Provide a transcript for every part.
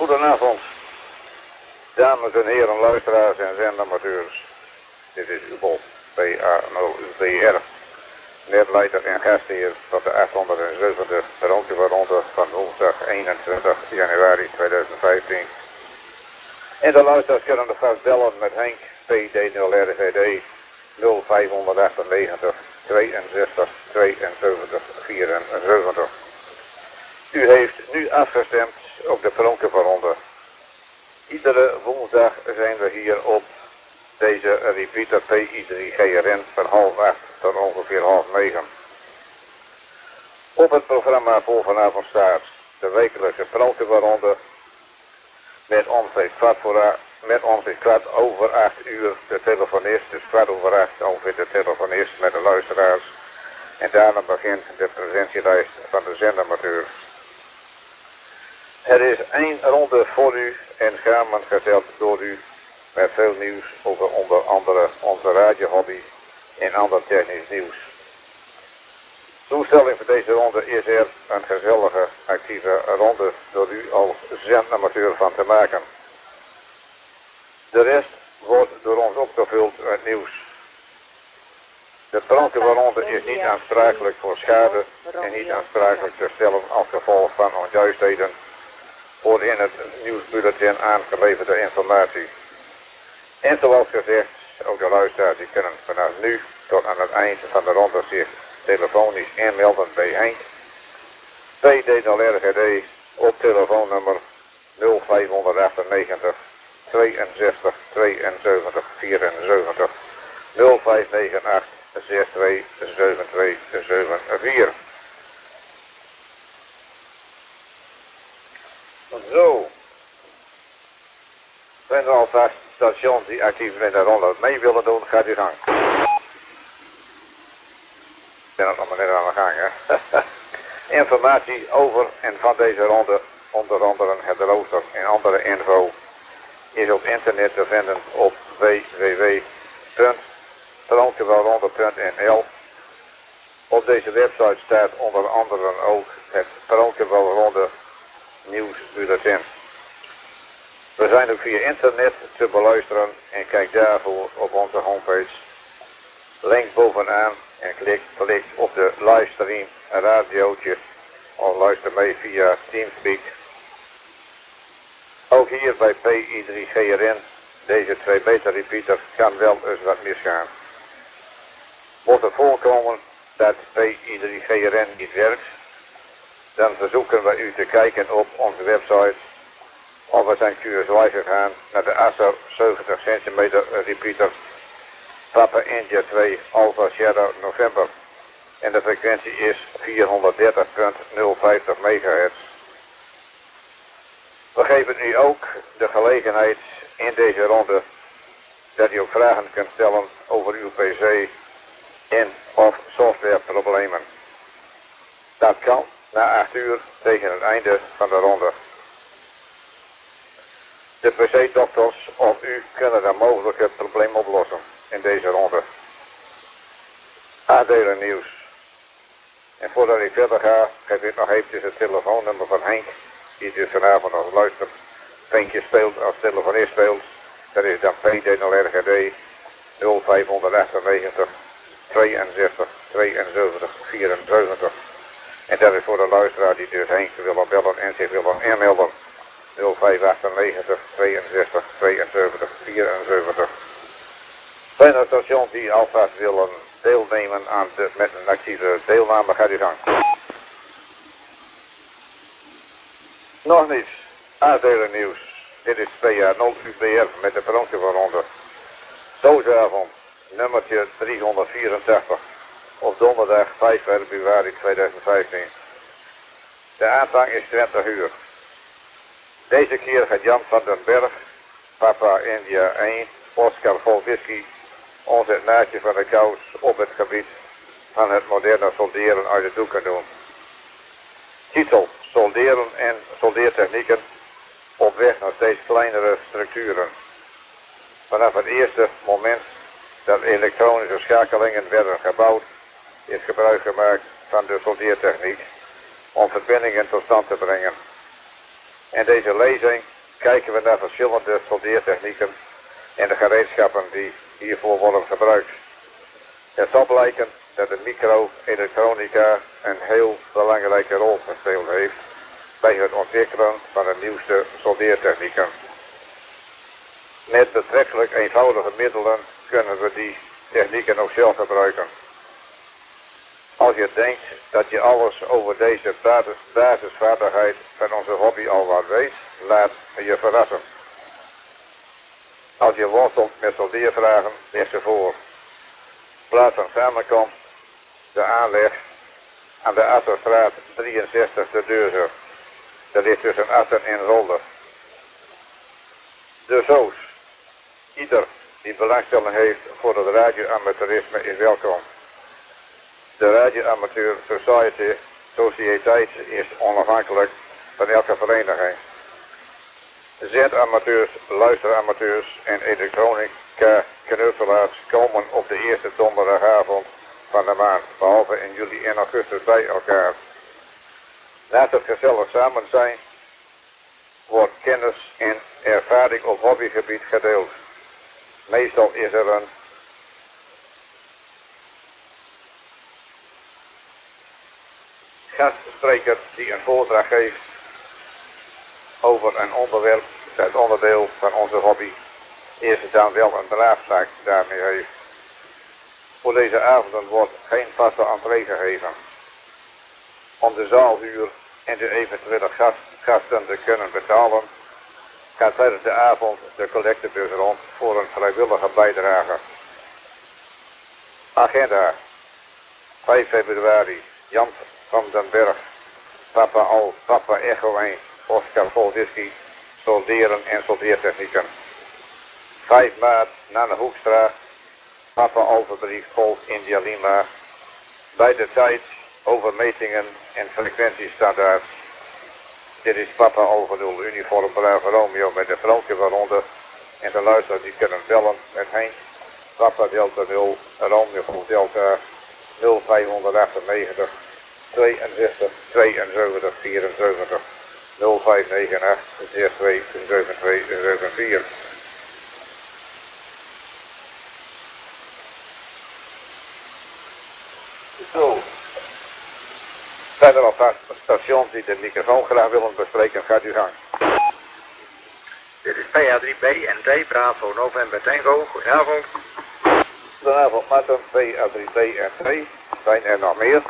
Goedenavond, dames en heren, luisteraars en zendamateurs. Dit is UBOL PA0UBR, netleider en gastheer tot de 807e rondje van woensdag 21 januari 2015. En de luisteraars kunnen de vast bellen met Henk PD0RGD 0598 62 72 74. U heeft nu afgestemd op de Pronkenverronde. Iedere woensdag zijn we hier op deze repeater PI3GRN van 7:30 tot ongeveer 8:30. Op het programma voor vanavond staat de wekelijkse Pronkenverronde met ongeveer kwart over 8 uur de telefonist, dus 7:15 ongeveer de telefonist met de luisteraars. En daarna begint de presentielijst van de zendamateurs. Er is 1 ronde voor u en samengesteld door u met veel nieuws over onder andere onze radiohobby en ander technisch nieuws. Doelstelling voor deze ronde is er een gezellige, actieve ronde door u als zendamateur van te maken. De rest wordt door ons opgevuld met nieuws. De Pronkenverronde is niet aansprakelijk voor schade en niet aansprakelijk te stellen als gevolg van onjuistheden voor in het nieuwsbulletin aangeleverde informatie. En zoals gezegd, ook de luisteraars die kunnen vanaf nu tot aan het eind van de ronde zich telefonisch inmelden bij Henk PD0RGD op telefoonnummer 0598 62 72 74 0598 62 72 74. Zo. Zijn er alvast stations die actief in de ronde mee willen doen, gaat u gang. Ik ben ook nog maar net aan de gang, hè. Informatie over en van deze ronde, onder andere het rooster en andere info, is op internet te vinden op www.pronkenverronde.nl. Op deze website staat onder andere ook het Pronkenverronde nieuwsbulletin. We zijn ook via internet te beluisteren en kijk daarvoor op onze homepage. Link bovenaan en klik op de livestream radiootje of luister mee via Teamspeak. Ook hier bij PI3GRN, deze 2 beta repeater, kan wel eens wat misgaan. Mocht het voorkomen dat PI3GRN niet werkt, dan verzoeken we u te kijken op onze website of we zijn QSY gegaan naar de ASSA 70 cm repeater Papa India 2 Alpha Sierra November en de frequentie is 430.050 MHz. We geven u ook de gelegenheid in deze ronde dat u ook vragen kunt stellen over uw PC en of softwareproblemen. Dat kan na 8 uur tegen het einde van de ronde. De PC-dokters of u kunnen dan mogelijk het probleem oplossen in deze ronde. Aandelen nieuws. En voordat ik verder ga, geef ik nog eventjes het telefoonnummer van Henk, die dus vanavond als luistervinkje speelt, als telefonist speelt. Dat is dan PD0RGD 0598 62 72 74. En dat is voor de luisteraar die dus Henk willen bellen en zich willen inmelden. 0598 62 72 74. Zijn er stations die alvast willen deelnemen aan met een actieve deelname, gaat u gang. Nog niets. Aandelen nieuws. Dit is PA0UBR met de Pronkenverronde. Doosavond, nummertje 384. Op donderdag 5 februari 2015. De aanvang is 20 uur. Deze keer gaat Jan van den Berg, Papa India 1, Oscar vol whisky, ons het naadje van de kous op het gebied van het moderne solderen uit de doeken doen. Titel: Solderen en soldeertechnieken op weg naar steeds kleinere structuren. Vanaf het eerste moment dat elektronische schakelingen werden gebouwd, is gebruik gemaakt van de soldeertechniek om verbindingen tot stand te brengen. En deze lezing kijken we naar verschillende soldeertechnieken en de gereedschappen die hiervoor worden gebruikt. Het zal blijken dat de micro-elektronica een heel belangrijke rol gespeeld heeft bij het ontwikkelen van de nieuwste soldeertechnieken. Met betrekkelijk eenvoudige middelen kunnen we die technieken ook zelf gebruiken. Als je denkt dat je alles over deze basisvaardigheid van onze hobby al wat weet, laat je verrassen. Als je worstelt met soldeervragen, leg ze voor. Plaats van samenkomst, de aanleg aan de Asserstraat 63 te Deurzer. Dat ligt tussen Assen en Rolde. De Soos. Ieder die belangstelling heeft voor het radioamateurisme is welkom. De Radioamateur Sociëteit is onafhankelijk van elke vereniging. Zendamateurs, luisteramateurs en elektronica knutselaars komen op de eerste donderdagavond van de maand, behalve in juli en augustus, bij elkaar. Naast het gezellig samen zijn, wordt kennis en ervaring op hobbygebied gedeeld. Meestal is er een gastspreker die een voordracht geeft over een onderwerp dat onderdeel van onze hobby is dan wel een draagzaak daarmee heeft. Voor deze avonden wordt geen vaste entree gegeven. Om de zaalhuur en de eventuele gasten te kunnen betalen, gaat tijdens de avond de collectebus rond voor een vrijwillige bijdrage. Agenda 5 februari, Jan van den Berg, Papa Echo 1, Oscar Volwhisky, solderen en soldeertechnieken. 5 maart, Nanne Hoekstra, Papa Alpha 3, Golf India Lima. Bij de tijd over metingen en frequentiestandaard. Dit is Papa Alpha 0, uniform Bravo Romeo met de Franke waaronder. En de luisteraars die kunnen bellen met Henk, Papa Delta 0, Romeo Golf Delta 0598 62 72 74 0598 62 72 74. Zo. Zijn er al stations die de microfoon graag willen bespreken? Gaat u gang. Dit is PA3B en D, Bravo November Tango. Goedenavond. Goedenavond, Martin, PA3B en D. Zijn er nog meer?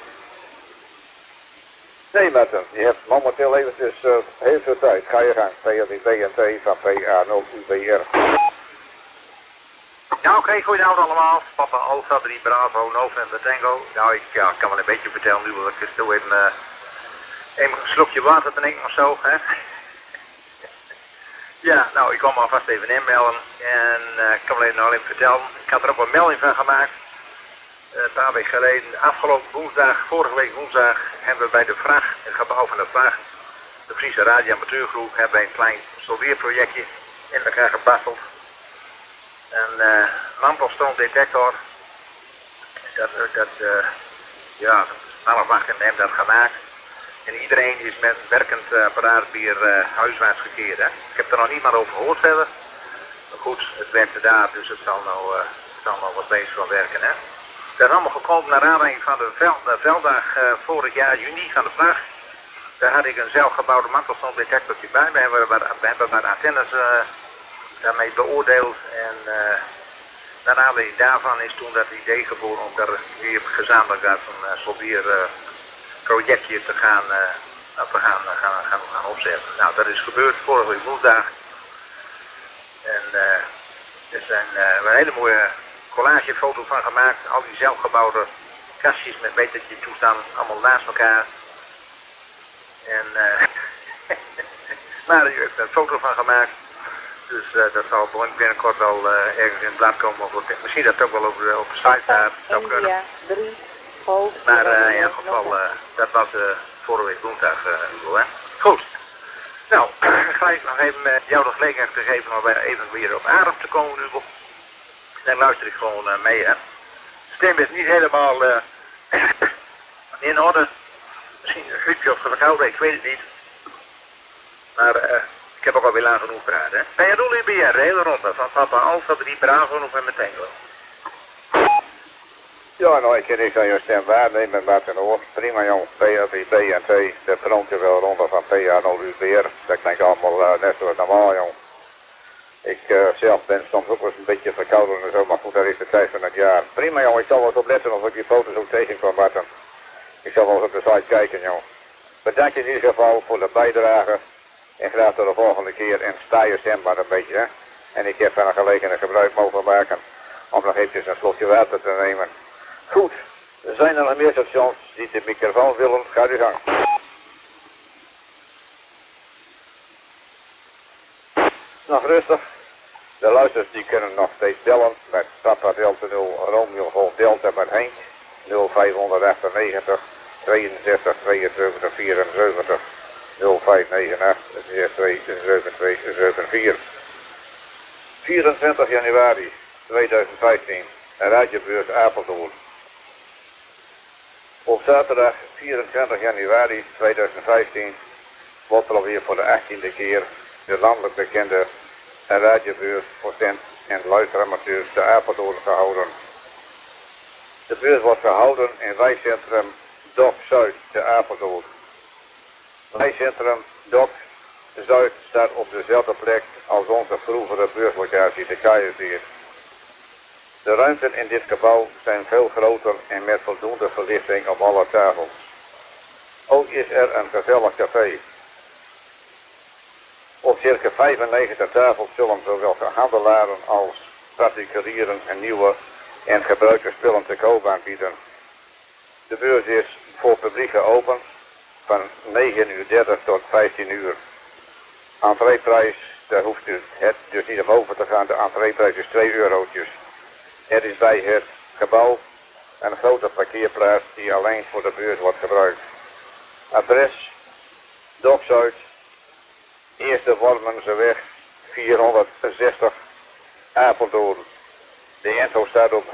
Nee, Martin, je hebt momenteel eventjes heel veel tijd. Ga je gang. PA3B en D van PA0UBR. Ja, oké, goedenavond allemaal. Papa Alpha 3 Bravo November Tango. Nou, ik kan wel een beetje vertellen nu, want ik is stil even een slokje water te nemen of zo, hè. Ja, nou, ik kwam me alvast even inmelden en ik kan wel even nog even vertellen. Ik had er ook een melding van gemaakt. Een paar weken geleden, afgelopen woensdag, vorige week woensdag, hebben we bij de VRAG, het gebouw van de VRAG, de Friese Radio-amateurgroep, hebben wij een klein soldeerprojectje in elkaar gebasteld. Een mantelstroombedetector. Ja, half 8 hebben dat gemaakt. En iedereen is met een werkend apparaat weer huiswaarts gekeerd. Hè. Ik heb er nog niemand over gehoord verder. Maar goed, het werkte daar, dus het zal nou wat bezig van werken. Hè. Dat is allemaal gekomen naar aanleiding van de velddag vorig jaar juni van de VRAG. Daar had ik een zelfgebouwde mantelstroombedetectortje bij. We hebben wat antennes daarmee beoordeeld en naar aanleiding daarvan is toen dat idee geboren om daar weer gezamenlijk dat een soldeerprojectje te gaan opzetten. Nou, dat is gebeurd vorige week woensdag en er zijn een hele mooie collagefoto van gemaakt, al die zelfgebouwde kastjes met metertje toestand allemaal naast elkaar en Mario heeft er een foto van gemaakt. Dus dat zal binnenkort wel ergens in het blad komen. Of misschien dat ook wel op de site daar zou kunnen. Maar in ieder geval, dat was vorige week woensdag. Hè. Goed. Nou, ga ik nog even jou de gelegenheid te geven om even weer op adem te komen, Hugo. Dan luister ik gewoon mee. Hè. De stem is niet helemaal in orde. Misschien een griepje of verkouden, ik weet het niet. Maar Ik heb ook alweer lang genoeg praten, hè. Ben je doel in BR, de hele ronde, van Papa Alpha 3 Bravo nog met Tango. Ja, nou, ik kan niks aan je stem waarnemen, Martin hoor. Prima jong, PRB en T, de frontje ronde van PA0UBR. Dat klinkt allemaal net zoals normaal jong. Ik zelf ben soms ook wel eens een beetje verkouden en zo, maar goed, dat is de tijd van het jaar. Prima jong, ik zal wel eens opletten of ik die foto's ook tegenkom, Martin. Ik zal wel eens op de site kijken jong. Bedankt in ieder geval voor de bijdrage. En graag tot de volgende keer en sta je stem maar een beetje, hè. En ik heb van een gelegenheid gebruik mogen maken om nog eventjes een slokje water te nemen. Goed, zijn er nog meer stations die de microfoon willen? Ga uw gang. Nog rustig. De luisters die kunnen nog steeds bellen met Papa Delta 0 Romeo Golf Delta met Henk 0598 62 72 74 0598 62 72 74. 24 januari 2015, radiobeurs Apeldoorn. Op zaterdag 24 januari 2015 wordt er alweer voor de 18e keer de landelijk bekende radiobeurs voor tent- en luisteramateurs te Apeldoorn gehouden. De beurs wordt gehouden in wijkcentrum Dok Zuid te Apeldoorn. Wijkcentrum Dok Zuid staat op dezelfde plek als onze vroegere beurslocatie de Kaaienveer. De ruimten in dit gebouw zijn veel groter en met voldoende verlichting op alle tafels. Ook is er een gezellig café. Op circa 95 tafels zullen zowel handelaren als particulieren en nieuwe en gebruikte spullen te koop aanbieden. De beurs is voor publiek geopend van 9:30 tot 15 uur. Entreeprijs, daar hoeft u het dus niet omhoog te gaan, de entreeprijs is 2 eurotjes. Er is bij het gebouw een grote parkeerplaats die alleen voor de beurs wordt gebruikt. Adres, Dok Zuid, Eerste Wormenseweg 460, Apeldoorn. De info staat op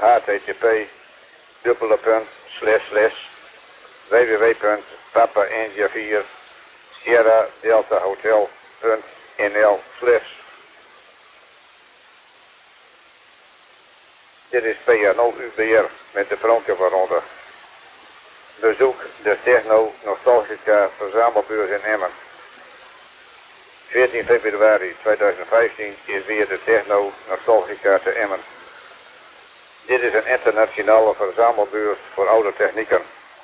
http://www.papa-india4 Sierra Delta Hotel.nl/. Dit is PA0UBR met de frontje waaronder. Bezoek de Techno Nostalgica Verzamelbeurs in Emmen. 14 februari 2015 is weer de Techno Nostalgica te Emmen. Dit is een internationale verzamelbeurs voor oude technieken.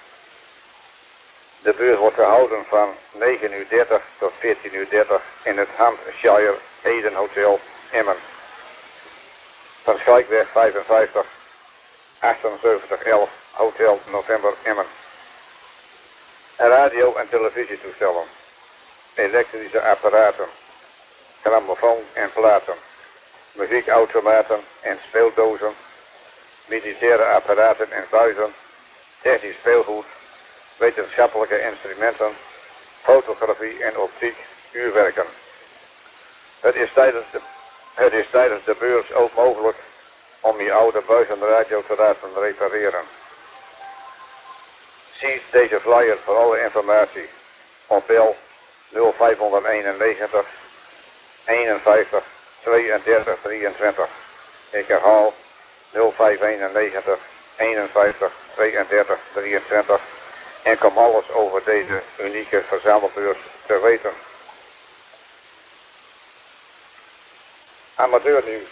De beurs wordt gehouden van 9:30 tot 14:30 in het Hampshire Eden Hotel Emmen. Van Schaaikweg 55, 7811, Hotel November Emmen. Radio- en televisietoestellen, elektrische apparaten, grammofoon en platen, muziekautomaten en speeldozen, militaire apparaten en buizen, technisch speelgoed, wetenschappelijke instrumenten, fotografie en optiek, uurwerken. Het is tijdens de beurs ook mogelijk om je oude buizenradio te laten repareren. Zie deze flyer voor alle informatie op bel 0591 51 32 23. Ik herhaal 0591 51 32 23 en kom alles over deze unieke verzamelbeurs te weten. Amateurnieuws.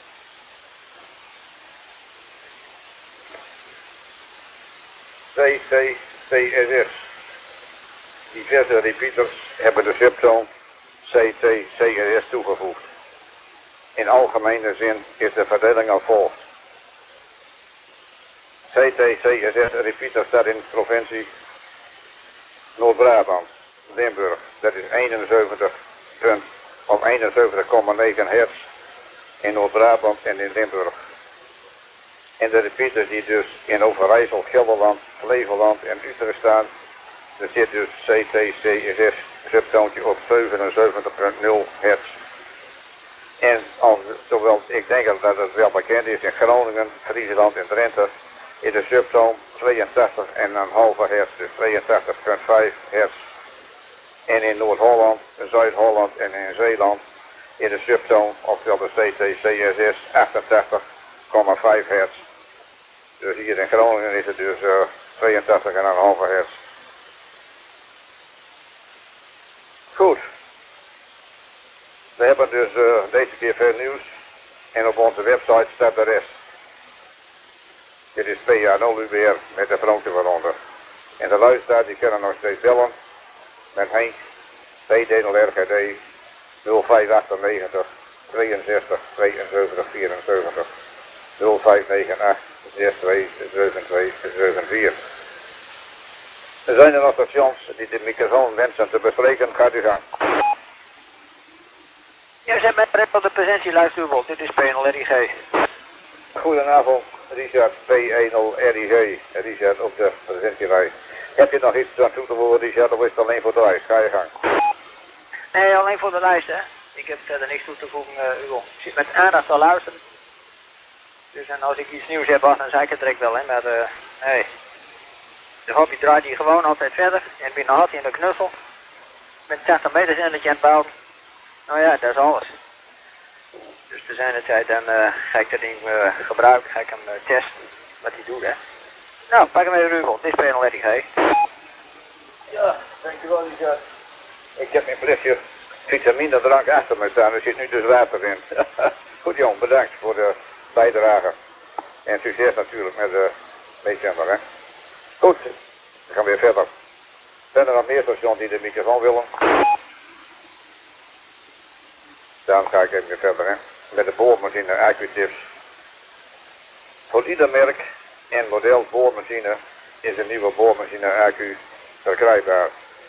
CTCSS. Diverse repeaters hebben de subtoon CTCSS toegevoegd. In algemene zin is de verdeling als volgt. CTCSS repeater staat in de provincie Noord-Brabant, Limburg. Dat is 71,9 hertz in Noord-Brabant en in Limburg. En de repeaters die dus in Overijssel, Gelderland, Flevoland en Utrecht staan, er zit dus CTCSS subtoontje op 77,0 hertz. En zowel ik denk dat het wel bekend is in Groningen, Friesland en Drenthe, is de subtoon 82,5 hertz, dus 82,5 hertz. En in Noord-Holland, Zuid-Holland en in Zeeland in de subtoon, oftewel de CTCSS 88,5 hertz. Dus hier in Groningen is het dus 82,5 hertz. Goed. We hebben dus deze keer veel nieuws en op onze website staat de rest. Dit is PA0UBR met de Franse waaronder. En de luisteraars die kunnen nog steeds bellen met Henk, PD0RGD 0598 62 72 74 0598 62 72 74. Er zijn er nog stations die de microfoon wensen te bespreken. Gaat u gang. Ja, zijn met op de presentie luisterwoord. Dit is P0RIG. Goedenavond, Richard P10RIG. Richard op de presentielijn. Heb je nog iets aan toe te voegen, Richard, of is het alleen voor de lijst? Ga je gang. Nee, alleen voor de lijst, hè. Ik heb verder niks toe te voegen, Hugo. Ik zit met aandacht te luisteren. Dus en als ik iets nieuws heb, dan zei ik het direct wel, hè. Maar, nee. De hobby draait hier gewoon altijd verder. En binnen had hij in de knuffel. Met 80 meter zendertje aan het bouwen. Nou ja, dat is alles. Dus te zijn de tijd, dan ga ik dat ding gebruiken. Ga ik hem testen, wat hij doet, hè. Nou, pak hem even, Hugo. Dit is P0RIG. Ja, dankjewel, Richard. Ik heb mijn blikje vitamine-drank achter me staan. Er zit nu dus water in. Goed, Jan, bedankt voor de bijdrage. En succes natuurlijk met de meezender, hè. Goed, we gaan weer verder. Zijn er nog meer stations die de microfoon willen? Dan ga ik even weer verder, hè. Met de boormachine Acutips. Voor ieder merk en model boormachine is een nieuwe boormachine Acu verkrijgbaar.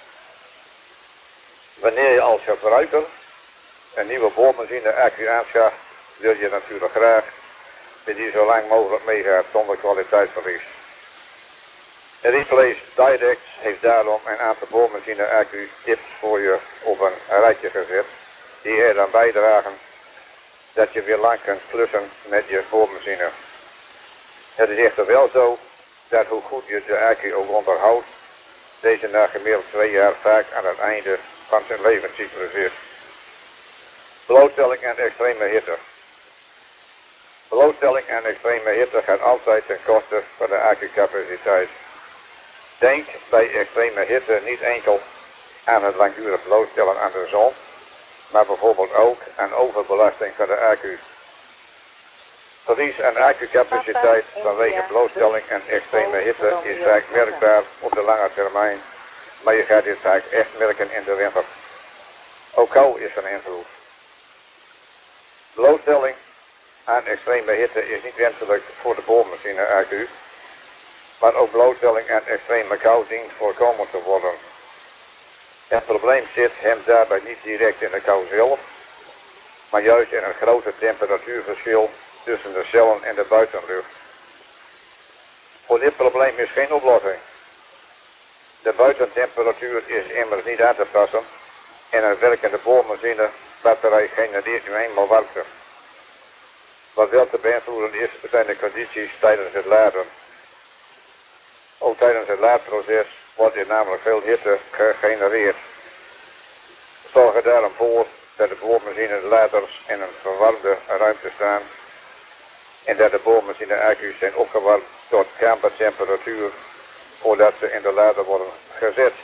Wanneer je als gebruiker een nieuwe boormachine Acu aanschaft, wil je natuurlijk graag dat die zo lang mogelijk meegaat zonder kwaliteitsverlies. Replace Direct heeft daarom een aantal boormachine Acu tips voor je op een rijtje gezet, die er dan bijdragen dat je weer lang kunt klussen met je boormachine. Het is echter wel zo dat hoe goed je de Acu ook onderhoudt, deze na gemiddeld 2 jaar vaak aan het einde van zijn levenscyclus is. Blootstelling aan extreme hitte. Blootstelling aan extreme hitte gaat altijd ten koste van de accucapaciteit. Denk bij extreme hitte niet enkel aan het langdurig blootstellen aan de zon, maar bijvoorbeeld ook aan overbelasting van de accu. Verlies aan accucapaciteit vanwege blootstelling aan extreme hitte is vaak merkbaar op de lange termijn, maar je gaat dit vaak echt merken in de winter. Ook kou is een invloed. Blootstelling aan extreme hitte is niet wenselijk voor de boormachine Acu, maar ook blootstelling aan extreme kou dient voorkomen te worden. Het probleem zit hem daarbij niet direct in de kou zelf, maar juist in een grote temperatuurverschil tussen de cellen en de buitenlucht. Voor dit probleem is geen oplossing. De buitentemperatuur is immers niet aan te passen en een werkende boormachine batterij genereert nu eenmaal warmte. Wat wel te beïnvloeden is, zijn de condities tijdens het laden. Ook tijdens het laadproces wordt er namelijk veel hitte gegenereerd. Zorg er daarom voor dat de boormachine laders in een verwarmde ruimte staan en dat de boormachine accu's zijn opgewarmd tot kamertemperatuur voordat ze in de lader worden gezet.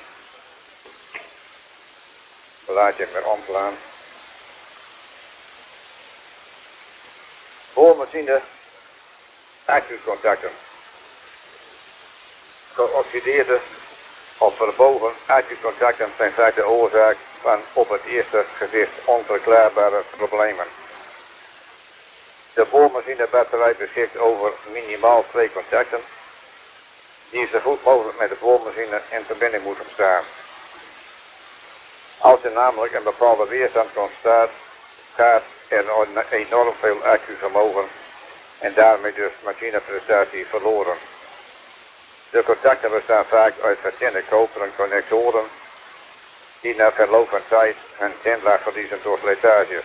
Laat je hem weer omslaan. Boormachine accucontacten. Geoxideerde of verbogen accucontacten zijn vaak de oorzaak van op het eerste gezicht onverklaarbare problemen. De boormachinebatterij beschikt over minimaal 2 contacten die zo goed mogelijk met de boormachine in verbinding moeten staan. Als er namelijk een bepaalde weerstand ontstaat, gaat er enorm veel accuvermogen en daarmee dus machineprestatie verloren. De contacten bestaan vaak uit vertinnde koperen connectoren die na verloop van tijd hun tintlaag verliezen door slijtage.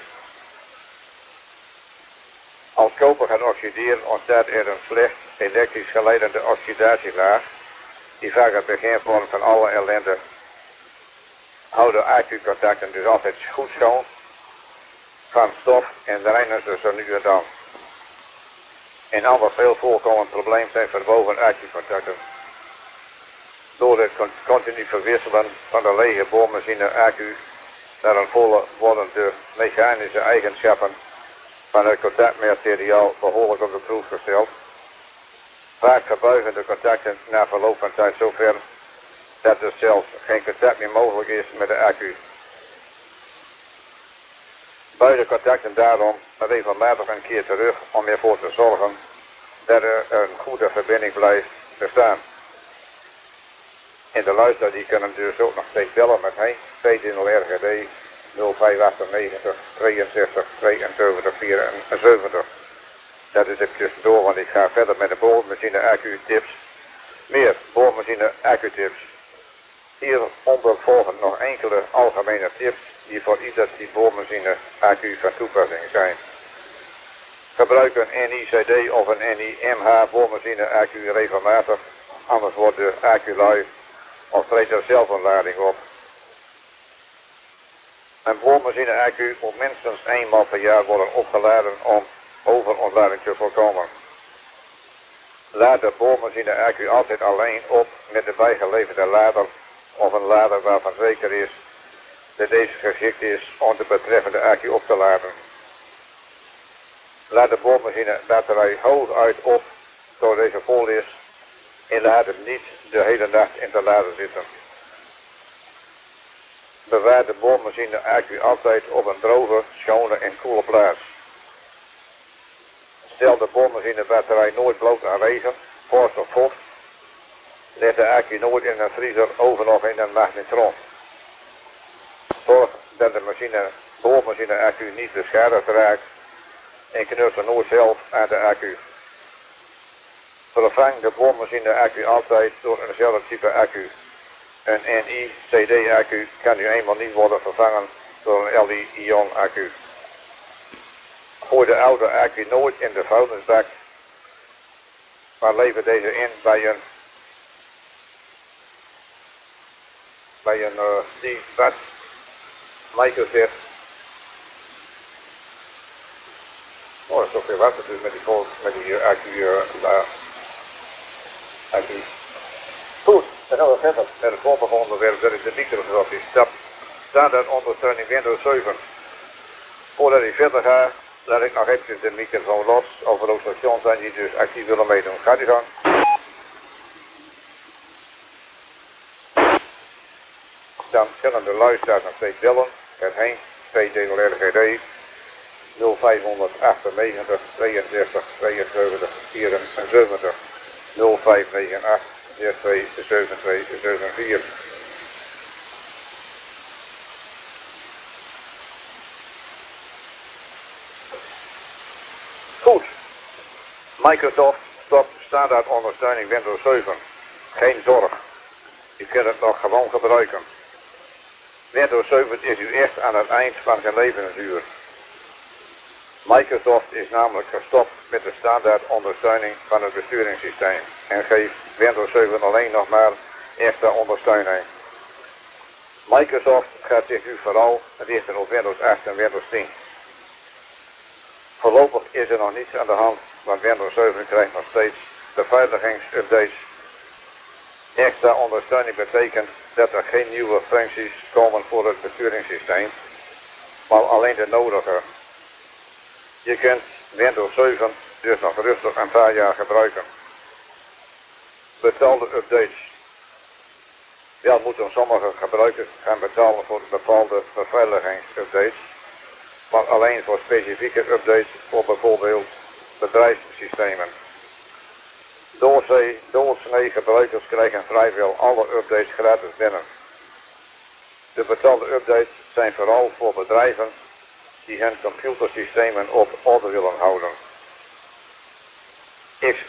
Als koper gaat oxideren ontstaat er een slecht elektrisch geleidende oxidatielaag die vaak het begin vormt van alle ellende. Hou de accucontacten dus altijd goed schoon van stof en reinen ze zo nu en dan. Een ander veel voorkomend probleem zijn verbogen accucontacten. Door het continu verwisselen van de lege boormachine accu naar een volle worden de mechanische eigenschappen van het contactmateriaal behoorlijk op de proef gesteld. Vaak verbuigen de contacten na verloop van tijd zo ver dat er zelfs geen contact meer mogelijk is met de accu. Buig de contacten daarom regelmatig een keer terug om ervoor te zorgen dat er een goede verbinding blijft bestaan. En de luisteraar die kunnen dus ook nog steeds bellen met Henk, 220 RGD 0598 62 72 74. Dat is het tussendoor, want ik ga verder met de boormachine accu tips. Meer boormachine accu tips. Hieronder volgen nog enkele algemene tips die voor ieder type boormachine accu van toepassing zijn. Gebruik een NICD of een NIMH boormachine accu regelmatig, anders wordt de accu lui of treedt er zelf een lading op. Een boormachine accu moet minstens eenmaal per jaar worden opgeladen om overontlading te voorkomen. Laat de boormachine accu altijd alleen op met de bijgeleverde lader of een lader waarvan zeker is dat deze geschikt is om de betreffende accu op te laden. Laat de boormachine batterij hooguit op tot deze vol is en laat hem niet de hele nacht in de lader zitten. Bewaar de boormachine accu altijd op een droge, schone en koele plaats. Stel de boormachine batterij nooit bloot aan regen, vorst of vocht. Leg de accu nooit in een vriezer, oven of in een magnetron. Zorg dat de boormachine accu niet beschadigd raakt en knutsel nooit zelf aan de accu. Vervang de boormachine accu altijd door eenzelfde type accu. Een NI-CD accu kan nu eenmaal niet worden vervangen door een Li-ion accu. Gooi de oude accu nooit in de vuilnisbak, maar lever deze in bij een Steve Watt microchip. Oh, dat is toch weer wat natuurlijk met die accu. Goed, dan gaan we verder met het volgende onderwerp, dat is de microsoft. Standaard ondersteuning Windows 7. Voordat ik verder ga, laat ik nog even de microfoon los over de stations zijn die dus actief willen meedoen. Gaat u gang. Dan kunnen de luisteraars nog steeds bellen. Het heen, 220 RGD 0598 62 72 74 0598 62 72 74. Goed. Microsoft stopt standaard ondersteuning Windows 7. Geen zorg. U kunt het nog gewoon gebruiken. Windows 7 is u echt aan het eind van zijn levensduur. Microsoft is namelijk gestopt met de standaard ondersteuning van het besturingssysteem en geeft Windows 7 alleen nog maar extra ondersteuning. Microsoft gaat zich nu vooral richten op Windows 8 en Windows 10. Voorlopig is er nog niets aan de hand, want Windows 7 krijgt nog steeds beveiligingsupdates. Extra ondersteuning betekent dat er geen nieuwe functies komen voor het besturingssysteem, maar alleen de nodige. Je kunt Windows 7 dus nog rustig een paar jaar gebruiken. Betaalde updates. Wel moeten sommige gebruikers gaan betalen voor bepaalde beveiligingsupdates, maar alleen voor specifieke updates voor bijvoorbeeld bedrijfssystemen. Doorsnee gebruikers krijgen vrijwel alle updates gratis binnen. De betaalde updates zijn vooral voor bedrijven die hun computersystemen op orde willen houden. XP.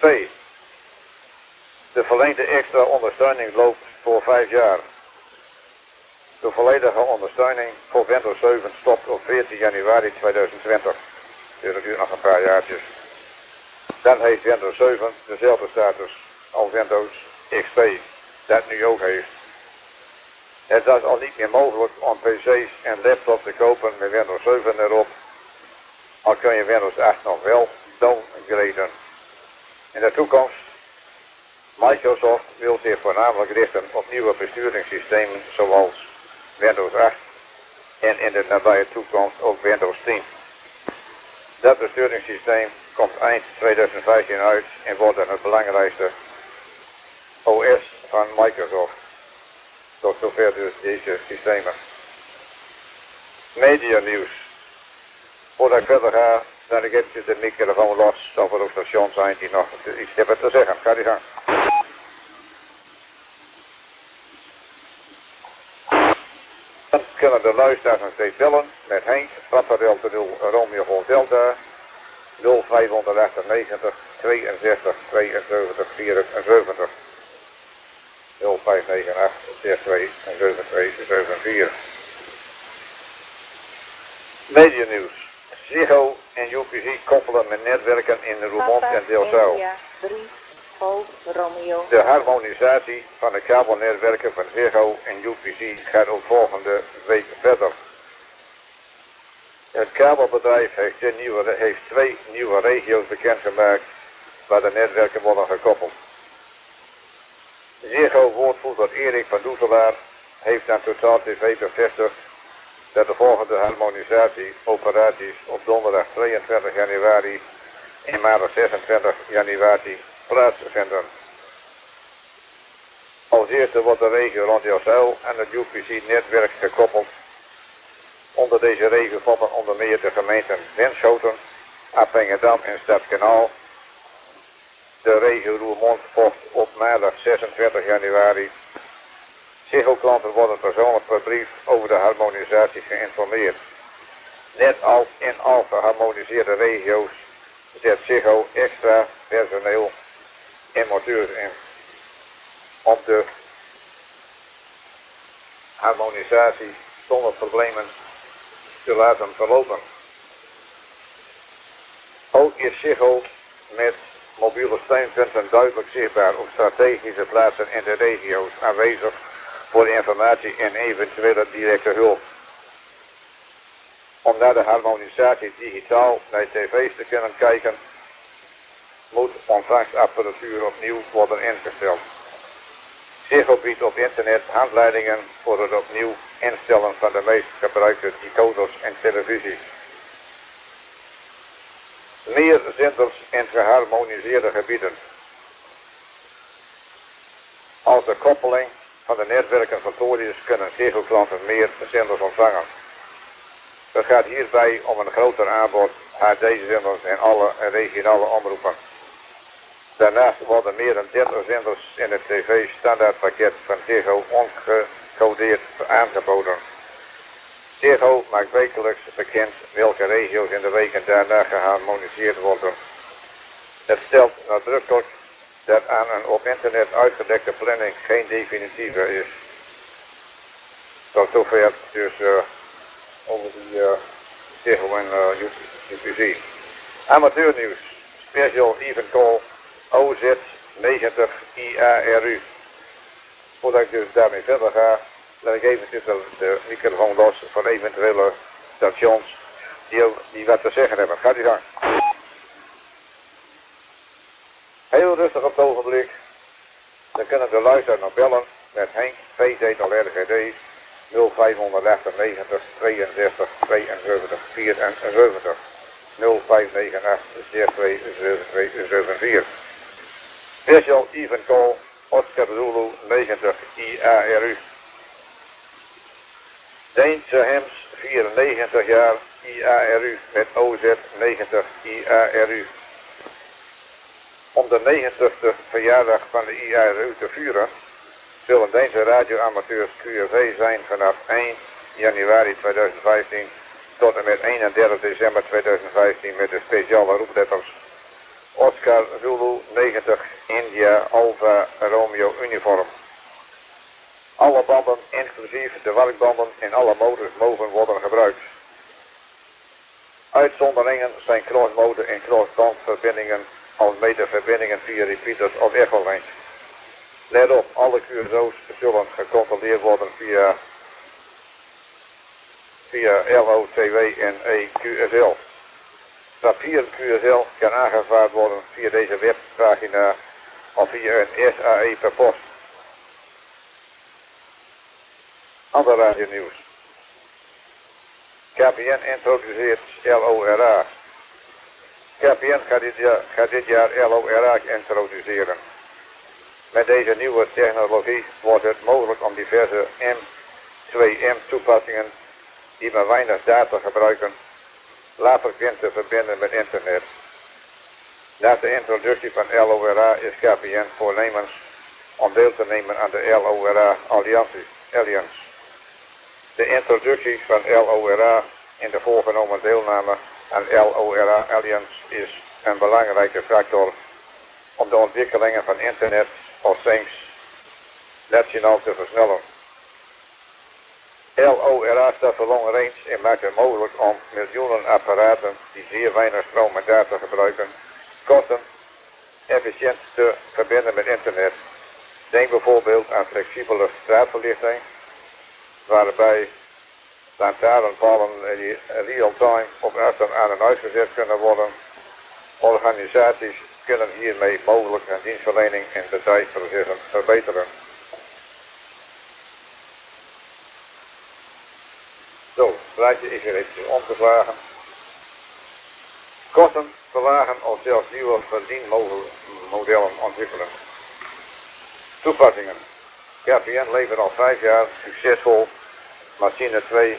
De verleende extra ondersteuning loopt voor 5 jaar. De volledige ondersteuning voor Windows 7 stopt op 14 januari 2020. Dus dat duurt nog een paar jaartjes. Dan heeft Windows 7 dezelfde status als Windows XP, dat nu ook heeft. Het is al niet meer mogelijk om PC's en laptops te kopen met Windows 7 erop. Al kun je Windows 8 nog wel downgraden. In de toekomst, Microsoft wil zich voornamelijk richten op nieuwe besturingssystemen zoals Windows 8 en in de nabije toekomst ook Windows 10. Dat besturingssysteem komt eind 2015 uit en wordt dan het belangrijkste OS van Microsoft. Tot zover dus deze systemen. Media nieuws. Voordat ik verder ga, dan ik eventjes de microfoon los. Zal voor op station zijn die nog iets hebben te zeggen. Ga die gang. Dan kunnen de luisteraars nog steeds bellen met Henk, Papa Delta 0, Romeo Golf Delta, 0598 62 72 74. 0598 62 72 74. Media nieuws. Ziggo en UPC koppelen met netwerken in Roermond en Delfzijl. De harmonisatie van de kabelnetwerken van Ziggo en UPC gaat ook volgende week verder. Het kabelbedrijf heeft 2 nieuwe regio's bekendgemaakt waar de netwerken worden gekoppeld. Ziggo-woordvoerder Erik van Doezelaar heeft aan Totaal TV bevestigd dat de volgende harmonisatieoperaties op donderdag 22 januari en maandag 26 januari plaatsvinden. Als eerste wordt de regio rond Delfzijl aan het UPC-netwerk gekoppeld. Onder deze regio vallen onder meer de gemeenten Winschoten, Appingedam en Stadskanaal. De regio Roermond volgt op maandag 26 januari. Ziggo-klanten worden persoonlijk per brief over de harmonisatie geïnformeerd. Net als in al geharmoniseerde regio's zet Ziggo extra personeel en monteurs in om de harmonisatie zonder problemen te laten verlopen. Ook is Ziggo met mobiele steunpunten duidelijk zichtbaar op strategische plaatsen in de regio's aanwezig voor informatie en eventuele directe hulp. Om naar de harmonisatie digitaal naar tv's te kunnen kijken, moet ontvangstapparatuur opnieuw worden ingesteld. Ziggo biedt op internet handleidingen voor het opnieuw instellen van de meest gebruikte decoders en televisies. Meer zenders in geharmoniseerde gebieden. Als de koppeling van de netwerken voltooid is, kunnen Ziggo-klanten meer zenders ontvangen. Het gaat hierbij om een groter aanbod HD-zenders en alle regionale omroepen. Daarnaast worden meer dan 30 zenders in het tv-standaardpakket van Ziggo ongecodeerd aangeboden. Ziggo maakt wekelijks bekend welke regio's in de weken daarna geharmoniseerd worden. Het stelt nadrukkelijk dat aan een op internet uitgedekte planning geen definitieve is. Tot zover dus over die Ziggo en UPC. Amateurnieuws. Special Even Call OZ90 IARU. Voordat ik dus daarmee verder ga, laat ik eventjes de microfoon los voor eventuele stations die wat te zeggen hebben. Gaat u gang. Heel rustig op het ogenblik. Dan kunnen de luisteraars nog bellen met Henk, VZ-RGD 0598 62 72 74 0598 62 74. Special Even Call Oscar Zulu 90 IARU. Deense Hems 94 jaar IARU met OZ 90 IARU. Om de 90ste verjaardag van de IARU te vieren, zullen deze radioamateurs QRV zijn vanaf 1 januari 2015 tot en met 31 december 2015 met de speciale roepletters Oscar Zulu 90 India Alpha Romeo uniform. Alle banden, inclusief de werkbanden in alle motors, mogen worden gebruikt. Uitzonderingen zijn crossmotor en crossbandverbindingen als meterverbindingen via repeaters of echolijns. Let op, alle QSO's zullen gecontroleerd worden via LOTW en EQSL. Papier QSL kan aangevraagd worden via deze webpagina of via een SAE per post. Ander radionieuws. KPN introduceert LORA. KPN gaat dit jaar LORA introduceren. Met deze nieuwe technologie wordt het mogelijk om diverse M2M toepassingen die maar weinig data gebruiken, laagfrequent te verbinden met internet. Na de introductie van LORA is KPN voornemens om deel te nemen aan de LORA Alliance. De introductie van LORA en de voorgenomen deelname aan LORA Alliance is een belangrijke factor om de ontwikkelingen van internet of things nationaal te versnellen. LORA staat voor long range en maakt het mogelijk om miljoenen apparaten die zeer weinig stroom en data gebruiken, kosten efficiënt te verbinden met internet. Denk bijvoorbeeld aan flexibele straatverlichting, waarbij lantaarnpalen real-time op afstand aan en uitgezet kunnen worden. Organisaties kunnen hiermee mogelijk hun dienstverlening en bedrijfsprocessen verbeteren. Zo, het plaatje is weer even omgeslagen. Kosten verlagen of zelfs nieuwe verdienmodellen ontwikkelen. Toepassingen. KPN levert al 5 jaar succesvol machine 2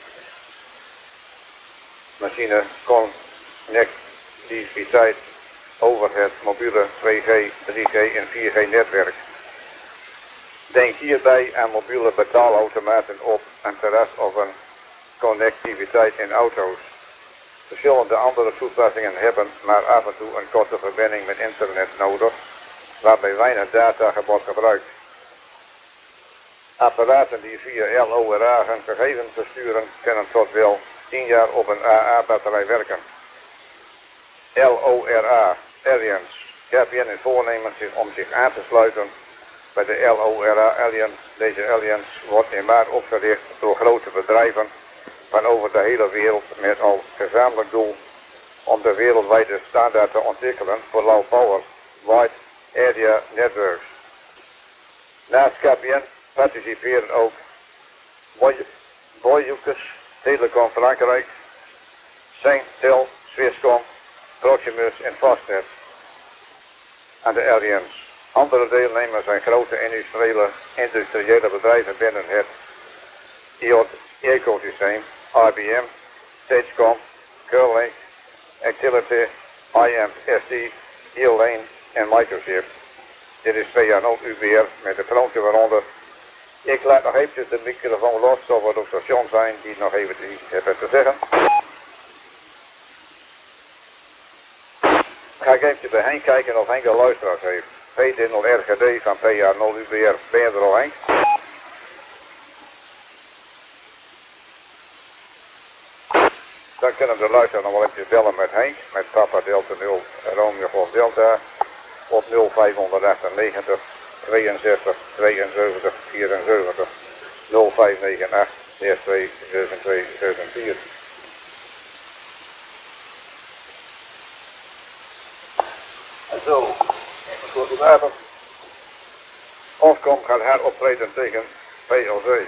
connectiviteit over het mobiele 2G, 3G en 4G netwerk. Denk hierbij aan mobiele betaalautomaten op een terras of een connectiviteit in auto's. Verschillende andere toepassingen hebben maar af en toe een korte verbinding met internet nodig, waarbij weinig data wordt gebruikt. Apparaten die via LORA hun gegevens versturen kunnen tot wel 10 jaar op een AA-batterij werken. LORA Alliance. KPN is voornemens om zich aan te sluiten bij de LORA Alliance. Deze Alliance wordt in maart opgericht door grote bedrijven van over de hele wereld met als gezamenlijk doel om de wereldwijde standaard te ontwikkelen voor low power wide area networks. Naast KPN participeren ook Boyukes, Telecom Frankrijk, Singtel, Swisscom, Proximus en Fastnet aan de Alliance. Andere deelnemers zijn grote industriële bedrijven binnen het IoT-ecosysteem, IBM, Stagecom, Curlink, Actility, IMSD, E-Lane en Microchip. Dit is VNO UBR met de kroontje waaronder. Ik laat nog eventjes de microfoon los, zo wordt ook station zijn die nog even iets hebben te zeggen. Ga ik eventjes bij Henk kijken of Henk een luisteraars heeft. P0RGD van PA0 UBR, ben je er al Henk? Dan kunnen de luisteraars nog wel eventjes bellen met Henk, met Papa Delta 0 Romeo Golf Delta op 0598 62 72 74 0598 62 72 74. Zo, goedenavond. Ofcom gaat hard optreden tegen PLC.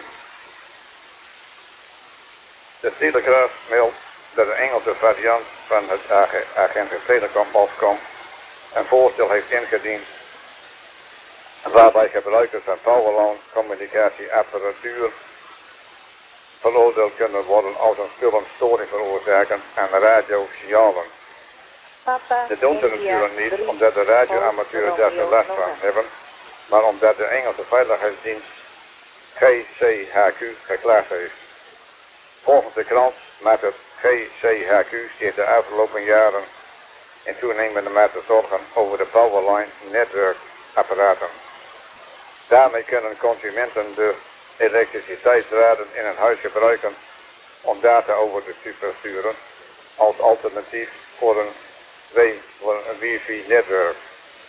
De Telegraaf meldt dat de Engelse variant van het agent Telecom Ofcom een voorstel heeft ingediend waarbij gebruikers van powerline communicatieapparatuur veroordeeld kunnen worden als een storing veroorzaken aan radiosignalen. Dit doen ze natuurlijk niet omdat de radioamateurs daar geen last van hebben, maar omdat de Engelse veiligheidsdienst GCHQ geklaagd heeft. Volgens de krant maakt het GCHQ zich de afgelopen jaren in toenemende mate zorgen over de powerline netwerkapparaten. Daarmee kunnen consumenten de elektriciteitsdraden in een huis gebruiken om data over te versturen als alternatief voor een wifi-netwerk.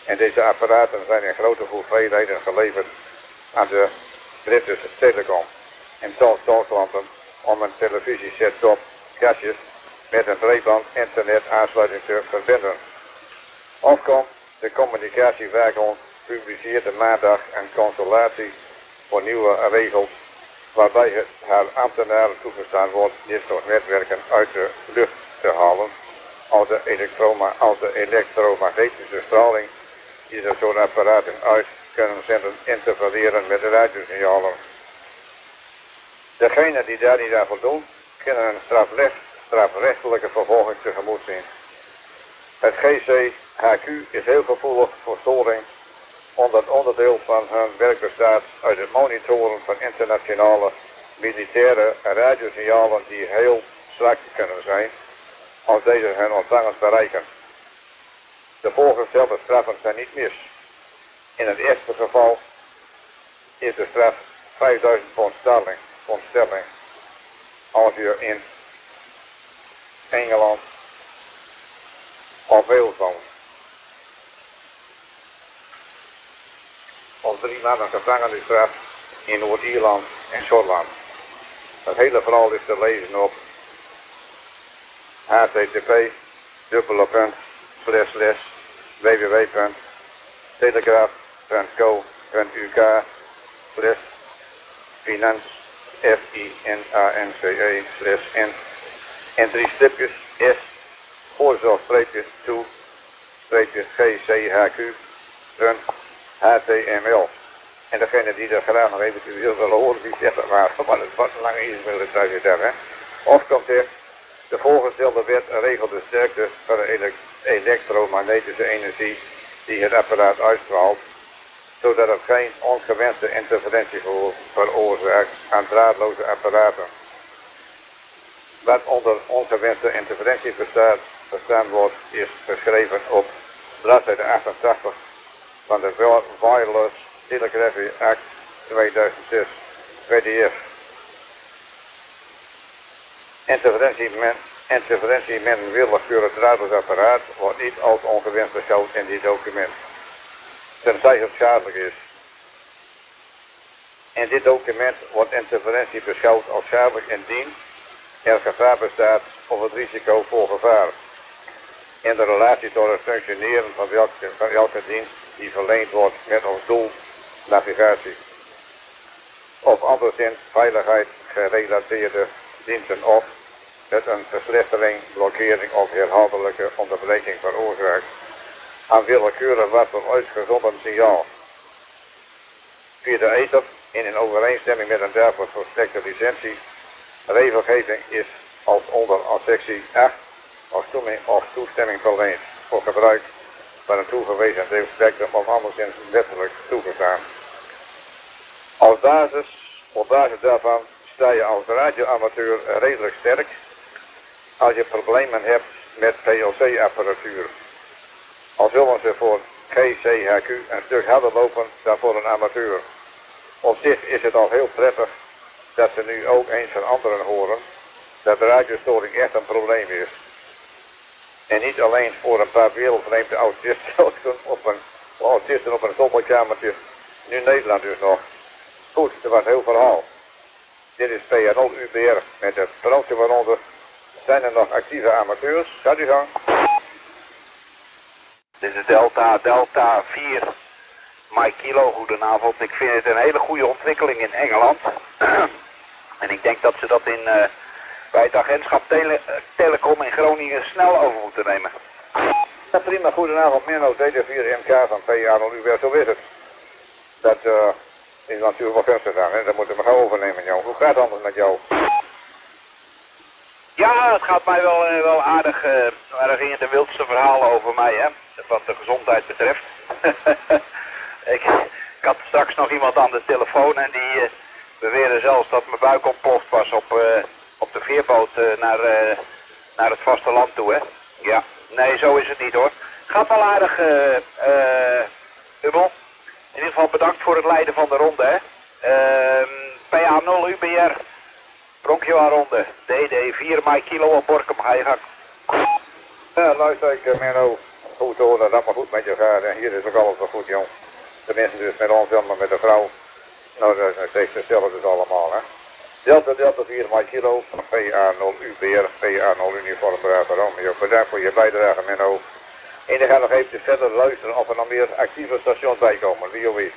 En deze apparaten zijn in grote hoeveelheden geleverd aan de British Telecom in Duitsland om een televisieset-top kastjes met een breedband internet aansluiting te verbinden. Ofkom, de communicatiewaakhond publiceerde maandag een consultatie voor nieuwe regels waarbij het haar ambtenaren toegestaan wordt dit soort netwerken uit de lucht te halen als de elektromagnetische straling die de soort apparaten uit kunnen zenden interfereren met de radiosignalen. Degenen die daar niet aan voldoen, kunnen een strafrechtelijke vervolging tegemoet zien. Het GCHQ is heel gevoelig voor storing, omdat onderdeel van hun werk bestaat uit het monitoren van internationale militaire radiosignalen die heel zwak kunnen zijn als deze hun ontvangers bereiken. De voorgestelde straffen zijn niet mis. In het eerste geval is de straf 5000 pond sterling als je in Engeland of Wales woont. Of 3 maanden gevangenisstraf in Noord-Ierland en Schotland. Het hele verhaal is te lezen op http://www.telegraph.co.uk/finance en 3 stipjes s /to/GCHQ.html. En degene die er graag nog eventueel willen horen, die zegt het maar, want het was een lange e-mail dat thuis hebben. Of komt er, de voorgestelde wet regelt de sterkte van de elektromagnetische energie die het apparaat uitstraalt, zodat het geen ongewenste interferentie veroorzaakt aan draadloze apparaten. Wat onder ongewenste interferentie verstaan wordt, is beschreven op bladzijde 88 van de Wireless Telegraphy Act 2006, WDF. Interferentie met een willekeurig draadloos apparaat wordt niet als ongewenst beschouwd in dit document, tenzij het schadelijk is. In dit document wordt interferentie beschouwd als schadelijk indien er gevaar bestaat of het risico voor gevaar in de relatie tot het functioneren van elke dienst die verleend wordt met als doel navigatie of anderszins veiligheid gerelateerde diensten of met een verslechtering, blokkering of herhaaldelijke onderbreking veroorzaakt aan willekeurig wat voor uitgezonden signaal via de ether in overeenstemming met een daarvoor verstrekte licentie. Regelgeving is als sectie 8 als toestemming verleend voor gebruik van een toegewezen deelspectrum of anderszins wettelijk toegestaan. Op basis daarvan sta je als radioamateur redelijk sterk als je problemen hebt met PLC-apparatuur. Al zullen ze voor GCHQ een stuk harder lopen dan voor een amateur. Op zich is het al heel prettig dat ze nu ook eens van anderen horen dat de radiostoring echt een probleem is. En niet alleen voor een paar wereldvreemde autisten op een zolderkamertje, nu Nederland dus nog. Goed, dat was een heel verhaal. Dit is PA0 UBR met het brandje waaronder. Zijn er nog actieve amateurs? Gaat u gang. Dit is Delta 4 Mike Kilo, goedenavond. Ik vind het een hele goede ontwikkeling in Engeland. En ik denk dat ze dat bij het agentschap Telecom in Groningen snel over moeten nemen. Ja, prima, goedenavond. Menno, DD4MK van PA0 UBR, zo is het. Dat is natuurlijk wel gunstig aan, hè? Dat moeten we gaan overnemen, joh. Hoe gaat het anders met jou? Ja, het gaat mij wel aardig. Er gingen de wildste verhalen over mij, hè. Wat de gezondheid betreft. Ik had straks nog iemand aan de telefoon en die beweerde zelfs dat mijn buik ontploft was op de veerboot naar het vasteland toe, hè. Ja, nee, zo is het niet, hoor. Gaat wel aardig, Hummel. In ieder geval bedankt voor het leiden van de ronde, hè. PA0 UBR, Bronchio ronde, DD 4 Mike Kilo op Borkum, ga je gang. Ja, luister ik, Menno. goed horen dat het maar goed met je gaat. En hier is ook alles wel goed, jong. Tenminste dus met ons en met de vrouw. Nou, dat is nog steeds hetzelfde dus allemaal, hè. Delta 4 Mike Kilo, PA0 UBR, PA0 Uniform Bravo Romeo. Bedankt voor je bijdrage, Menno. En dan gaan we nog even verder luisteren of er nog meer actieve stations bij komen. Wie of wie?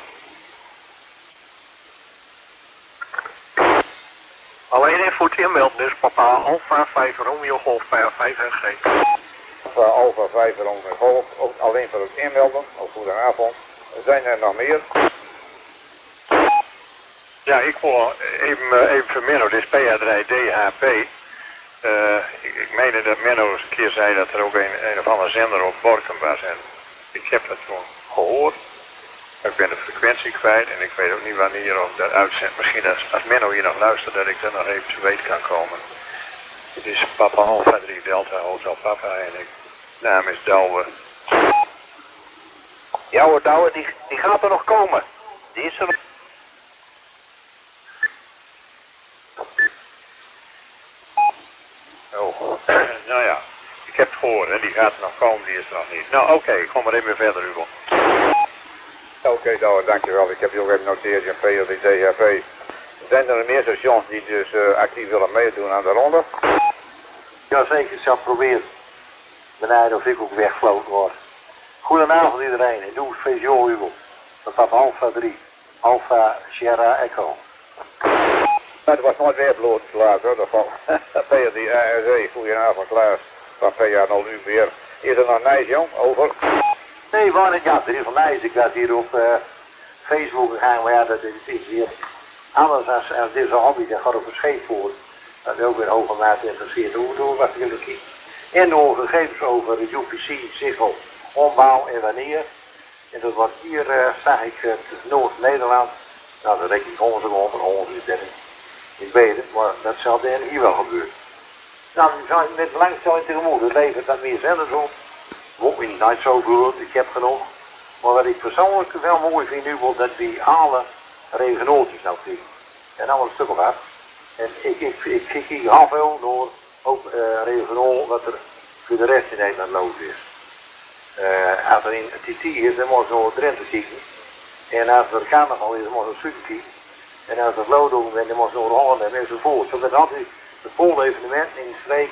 Alleen even voor het inmelden is papa Alpha 5 Romeo Golf PA5 NG. Alpha 5 Romeo Golf, ook alleen voor het inmelden. Ook goedenavond. Zijn er nog meer? Ja, ik wil even voor Menno, dit is PA3DHP. Ik meende dat Menno eens een keer zei dat er ook een of andere zender op Borkum was. En ik heb dat toen gehoord. Ik ben de frequentie kwijt en ik weet ook niet wanneer of dat uitzendt. Misschien als Menno hier nog luistert dat ik er nog even te weten kan komen. Het is Papa Alpha 3 Delta Hotel Papa en ik naam is Douwe. Ja hoor Douwe, die gaat er nog komen. Die is er. Oh, nou ja, ik heb het gehoord en die gaat er nog komen, die is er nog niet. Nou oké, ik kom maar even verder Hugo. Oké, Douwe, dankjewel. Ik heb je ook even noteerd in PLDDHP. Zijn er meer stations die dus actief willen meedoen aan de ronde? Jazeker, ik zal proberen. Benijden of ik ook weggefloten word. Goedenavond iedereen en doe speciaal Hugo. Dat staat Alpha 3, Alpha Sierra Echo. Het was nooit weer bloot Klaas hoor, dat van PLD ARC. Goedenavond Klaas, van PA0 UBR. Is er nog Nijs jong, over? Nee, waar het, ja, er is van Nijs. Ik was hier op Facebook gegaan, maar ja, dat is weer anders als dit is een hobby, dat gaat op een scheepvoer. Dat is ook weer hoge mate geïnteresseerd. Hoe wat jullie kiezen. En door gegevens over de UPC, Sichel, ombouw en wanneer. En dat was hier, zag ik Noord-Nederland. Nou, dat reken ik 100 over, 100 is dat niet beter, maar dat zal dan hier wel gebeuren. Nou, we zijn met belangstelling tegemoet. Het levert dat meer zenders op. Wordt me niet zo groot, ik heb genoeg. Maar wat ik persoonlijk wel mooi vind nu, wordt dat we alle regionootjes nou krijgen. En dan een stuk of wat. En ik kijk half veel door ook regionaal wat er voor de rest in Nederland nodig is. Als er in TT is, dan moet je naar Drenthe kijken. En als er carnaval is, dan moet je naar Zuid kijken. En als er Lodom is, dan moet je naar Holland en enzovoort. Zo dat altijd het volle evenement in de streek.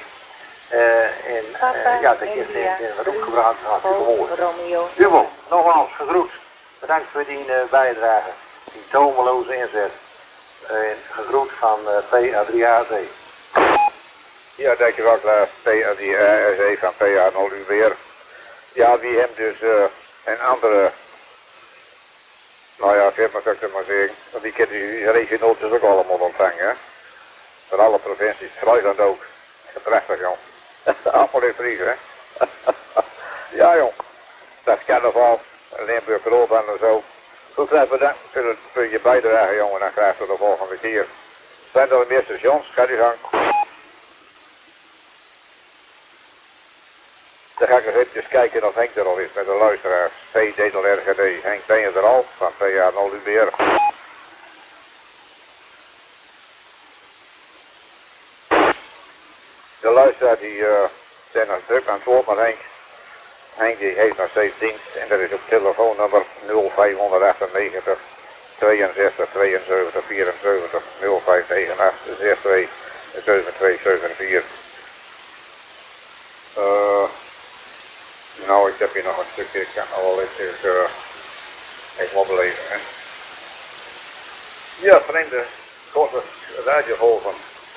Ja, dat is wat opgebracht. Hartstikke mooi. Hugo, nogmaals gegroet. Bedankt voor die bijdrage. Die tomeloze inzet. Gegroet van PA3AZ. Ja, dankjewel Klaas. PA3AZ van PA0 UBR. Ja, wie hem dus een andere, nou ja, firma zou ik het maar zeggen. Want die kent die regionootjes ook allemaal ontvangen, hè. Van alle provincies. Friesland ook. Prachtig, jong. Allemaal in Fries, hè. Ja, jong. Dat is carnaval. Limburg, Rotterdam en zo. Goed, graag bedankt voor je bijdrage, jongen. En graag tot de volgende keer. Zijn er meer stations? Ga die gang. Dan ga ik nog even kijken of Henk er al is met de luisteraars. PDLRGD. Henk, ben je er al? Van PA0 UBR. De luisteraar die zijn nog druk aan het woord, maar Henk die heeft nog steeds dienst en dat is op telefoonnummer 0598 62 72 74 0598 62 7274. Nou, ik heb hier nog een stukje, ik kan nog wel even opleven. Hè. Ja, vreemde korte radiogolven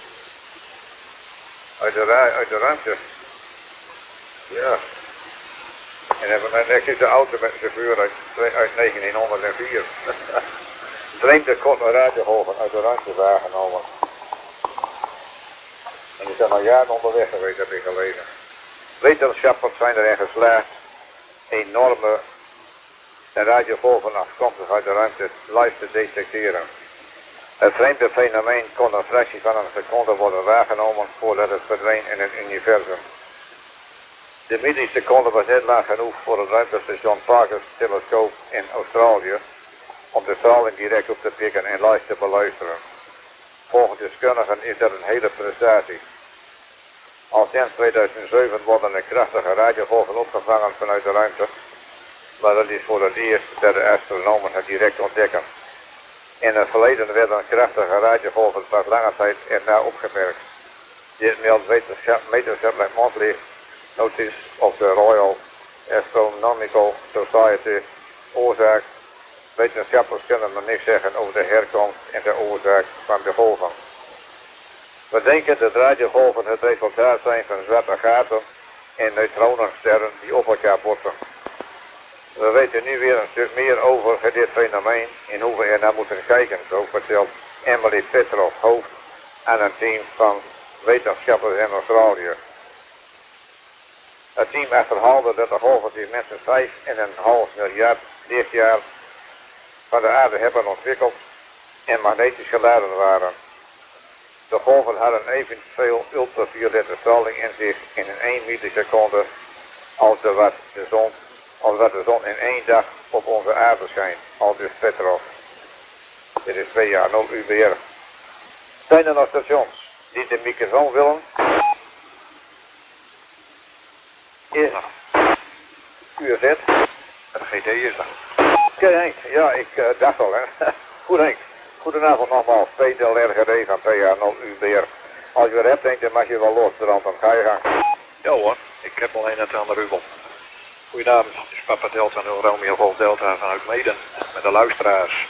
uit de ruimte. Ja. En hebben we net de auto met een chauffeur uit 1904. Vreemde korte radiogolven uit de ruimte waargenomen. En die zijn al jaren onderweg geweest, heb ik gelezen. Wetenschappers zijn erin geslaagd enorme radiogolven afkomstig uit de ruimte live te detecteren. Het vreemde fenomeen kon een fractie van een seconde worden waargenomen voordat het verdween in het universum. De milliseconde was net lang genoeg voor het ruimtestation Parkes telescoop in Australië om de straling direct op te pikken en live te beluisteren. Volgens deskundigen is dat een hele prestatie. Al sinds 2007 worden er krachtige radiogolven opgevangen vanuit de ruimte. Maar dat is voor het eerst dat de astronomen het direct ontdekken. In het verleden werden krachtige radiogolven pas lange tijd erna opgemerkt. Dit meldt wetenschappelijk monthly notice of de Royal Astronomical Society. Oorzaak. Wetenschappers kunnen maar niks zeggen over de herkomst en de oorzaak van de golven. We denken dat radiogolven het resultaat zijn van zwarte gaten en neutronensterren die op elkaar botsen. We weten nu weer een stuk meer over dit fenomeen en hoe we er naar moeten kijken, zo vertelt Emily Petrov, hoofd aan een team van wetenschappers in Australië. Het team achterhaalde dat de golven zich minstens 5,5 miljard lichtjaar van de aarde hebben ontwikkeld en magnetisch geladen waren. De golven hadden evenveel ultraviolette straling in zich in 1 milliseconde als wat de zon in 1 dag op onze aarde schijnt, aldus Petrov. Dit is PA0 UBR. Zijn er nog stations die de microfoon willen? UZ. Het GT is dat. Oké Henk, ja ik dacht al hè. Goed Henk. Goedenavond nogmaals, Peter LRGD van PA0 UBR. Als je er hebt Henk, dan mag je wel los, dan ga je gang. Ja hoor, ik heb alleen het aan de Rubel. Goedenavond, het is Papa Delta 0 Romeo Golf Delta vanuit Meeden met de luisteraars.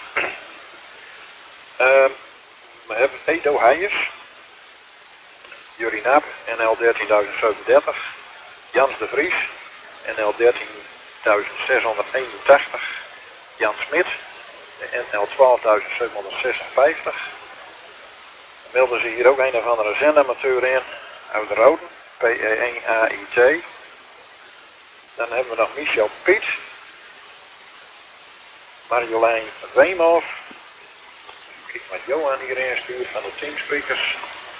We hebben Edo Heijers, Jurie Naap, NL 13.037, Jans de Vries, NL 13.681, Jan Smit, NL 12.756. Melden ze hier ook een of andere zendamateur in, uit de Roden, PE1AIT. Dan hebben we nog Michel Piet, Marjolein Weemhoff. Kijk wat Johan hierin stuurt van de teamspeakers.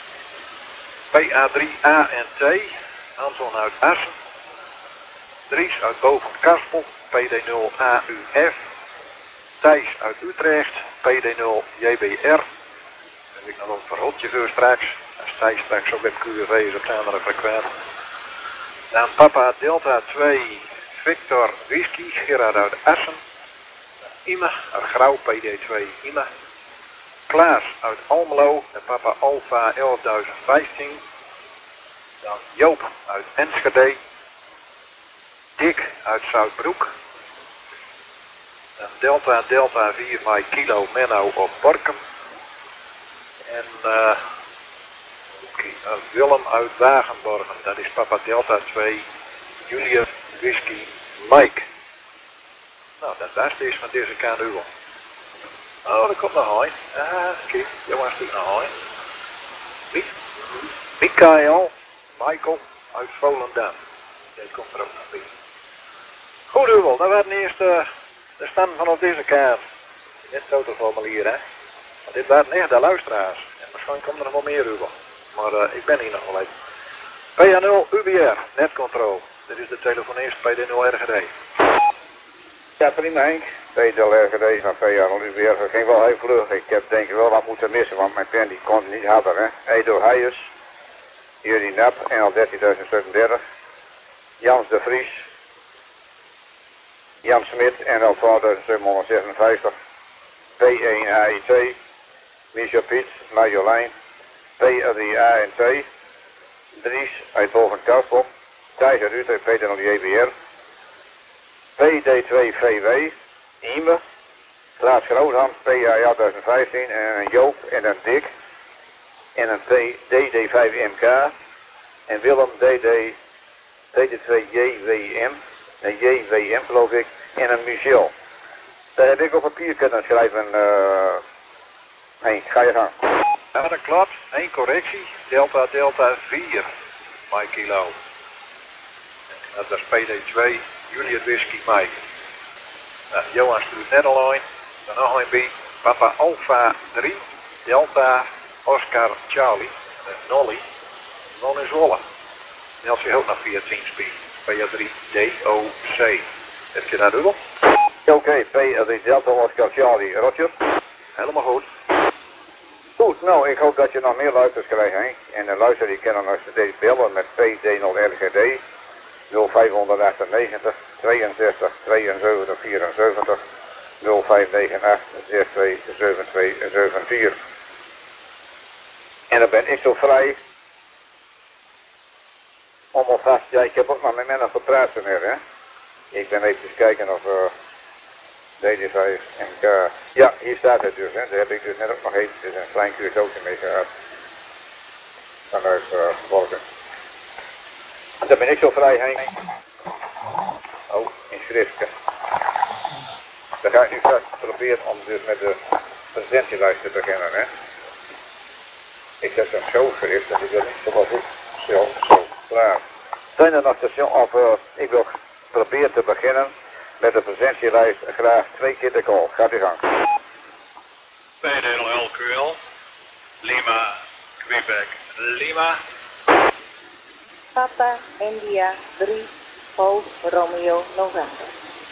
PA3ANT, Anton uit Assen. Dries uit Boven-Karspel, PD0AUF. Thijs uit Utrecht, PD0JBR. Dan heb ik nog een verhotje voor straks. Als Thijs straks ook met QRV is op de andere frequent. Dan Papa Delta 2, Victor Whisky, Gerard uit Assen. Ime uit Grauw, PD2 Ime. Klaas uit Almelo en Papa Alpha 11.015. Dan Joop uit Enschede. Dick uit Zuidbroek. Dan Delta 4 Mike Kilo Menno op Borkum. En Willem uit Wagenborgen, dat is Papa Delta 2, Julia Whisky Mike. Nou, dat beste is van deze kant u. Oh, er komt nog een. Kijk, jongens, er nog een. Michael uit Volendam. Die komt er ook nog bij. Goed, Uwel, dat waren eerst de stand van op deze kaart. Dit fotoformulier, hè. Want dit waren echt de luisteraars. En waarschijnlijk komt er nog wel meer, Uwel. Maar ik ben hier nog wel even. PA0 UBR, netcontrol. Dit is de telefonist PD0 RGD. Ja, prima Henk. Peter LRGD van PA0 UBR. Dat ging wel heel vlug. Ik heb denk ik wel wat moeten missen, want mijn pen die kon niet harder, hè. Edo Heijers. Jurie Nap, NL 13.037. Jans de Vries. Jan Smit, NL 12.756. P1AIT. Michel Piet, Marjolein. P3ANT. Dries uit Boven-Karspel. Thijs uit Utrecht, PD0JBR. PD2VW. Ime. Klaas Grootham, PA1015. En een Joop en een Dick. En een DD5MK. En Willem DD2JWM. Een JWM geloof ik. En een Michel. Daar heb ik op papier kunnen schrijven. Henk, ga je gang. Ja, dat klopt. 1 correctie. Delta 4. Mike Kilo. Dat is PD2. Juliet Whisky Mike. Nou, Johan stuurt net al een. Dan nog een bij. Papa Alpha 3. Delta Oscar Charlie. Nolly. Non in Zwolle. Meld zich ook nog via Teamspeak. PA3 DOC. Heb je dat dubbel? Oké, PA3 Delta Oscar Charlie. Roger. Helemaal goed. Goed. Goed, nou, ik hoop dat je nog meer luisters krijgt, hè. En de luister die kennen nog steeds bellen met PD0RGD 0598 62 72 74 0598 62 72 74. En dan ben ik zo vrij om alvast, ja, ik heb ook nog met Menno gepraat meer, hè. Ik ben even kijken of DD5 MK. Ja, hier staat het dus, hè. Daar heb ik dus net ook nog eventjes een klein cursusje mee gehad. Vanuit Wolken. Dan ben ik zo vrij, Henk. Oh, in schriftje. Dan ga ik nu straks proberen om dus met de presentielijst te beginnen, hè. Ik zet hem zo schrift dat ik dat niet zo goed. Zo, klaar. Zijn er nog station of ik wil proberen te beginnen met de presentielijst, graag 2 keer de call. Gaat u gang. PDLQL, Lima, Quebec, Lima. Papa India 3, Golf Romeo November.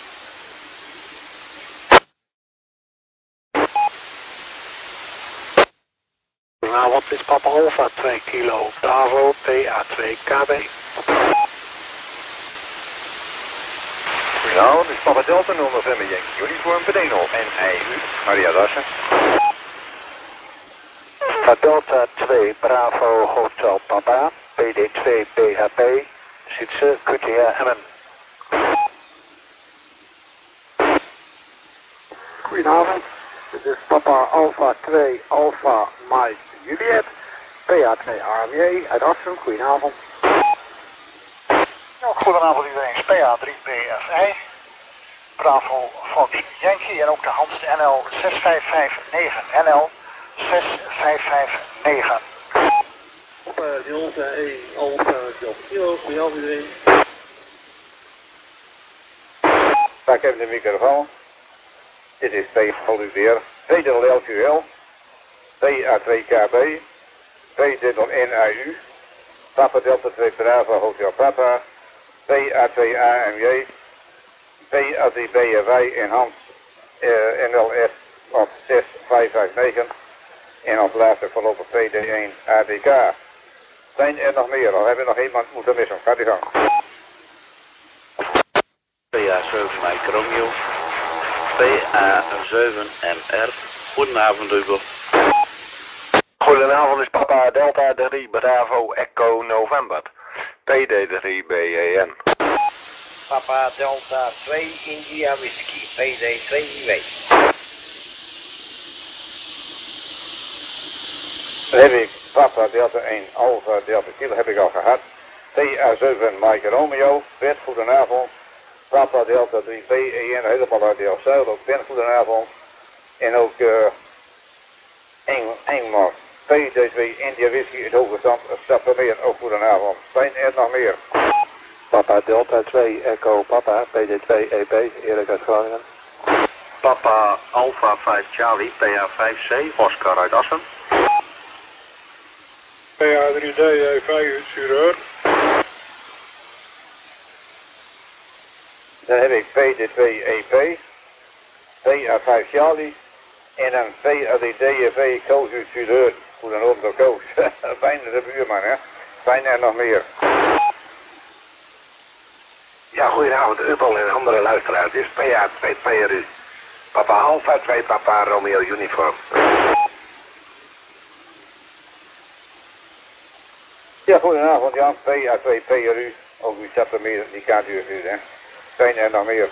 Goedenavond, dit is Papa Alpha 2 kilo, Bravo PA2 KB. Goedenavond, dit is Papa Delta 0 November Yankee Uniform PD0 en IU, Maria Dassen. Papa Delta 2 Bravo Hotel Papa, PD2 BHP, Zuidse QTA Emmen. Goedenavond, dit is Papa Alpha 2 Alpha Mike Juliet, PA2 AMJ uit Assen. Goedenavond. Nou, goedenavond iedereen, PA3 BFI, Bravo Fox Yankee en ook de Hans NL 6559 NL 6559. Delta 1 Alpha Delta Kilo, goedenavond iedereen. Pak even de microfoon. Dit is PDL PDLQL, PA2KB, PD1NAU, Papa Delta 2 Bravo Hotel Papa, PA2 AMJ, PA3 BFI en Hans NLF op 6559 en als laatste voorlopig PD1 ADK. Zijn er nog meer? Of hebben we nog iemand moeten missen? Gaat u gang. PA7 Mike Romeo, PA7MR, goedenavond Hugo. Goedenavond, is Papa Delta 3 Bravo Echo November, PD3 BEN. Papa Delta 2 India Whiskey, PD2 IW. Dan heb ik Papa Delta 1 Alpha Delta Kilo heb ik al gehad. PA7 Mike Romeo, Bert goedenavond. Papa Delta 3 BEN helemaal uit Delft-Zuid, ook Ben goedenavond. En ook Engman, PD2 India Whisky, het Hogestand, Stappermeer, ook goedenavond. Zijn er nog meer? Papa Delta 2 Echo Papa, PD2 EP, Erik uit Groningen. Papa Alpha 5 Charlie, PA5C, Oscar uit Assen. PA3D, E5, Sureur. Dan heb ik PD2 EP, PA5 Charlie en een PAD-DFV Koos uit Zuideur. Goedenochtend door Koos. Bijna de buurman, hè. Zijn er nog meer? Ja, goedenavond, Ubel en andere luisteraars. Dit is PA2 PRU. Papa Alpha 2 Papa Romeo Uniform. Ja, goedenavond Jan, PA2 PRU. Ook u staat er meer, die kaart u nu, hè. Zijn er nog meer?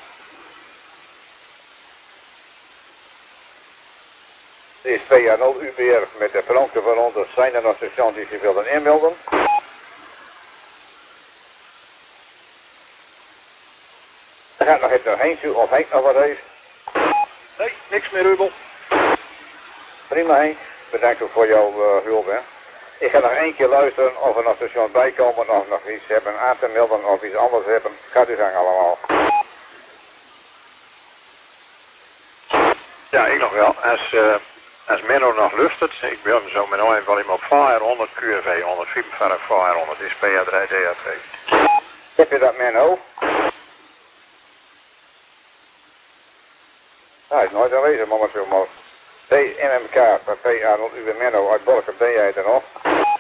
Dit is PA0 UBR met de Franke van onder. Zijn er nog stations die zich willen inmelden? Er gaat nog even nog heen toe, of Henk nog wat heeft. Nee, niks meer Ubel. Prima Henk, bedankt ook voor jouw hulp, hè. Ik ga nog 1 keer luisteren of er nog stations bij komen of nog iets hebben aan te melden of iets anders hebben. Gaat u gang allemaal. Ja, ik nog wel. Als Menno nog luistert, ik wil hem zo met een van hem op 500 QRV 145 500, is PA3 DA2. Heb je dat Menno? Hij is nooit aanwezig momenteel, maar PMMK, PA0 Uwe Menno uit Borkum, ben jij er nog?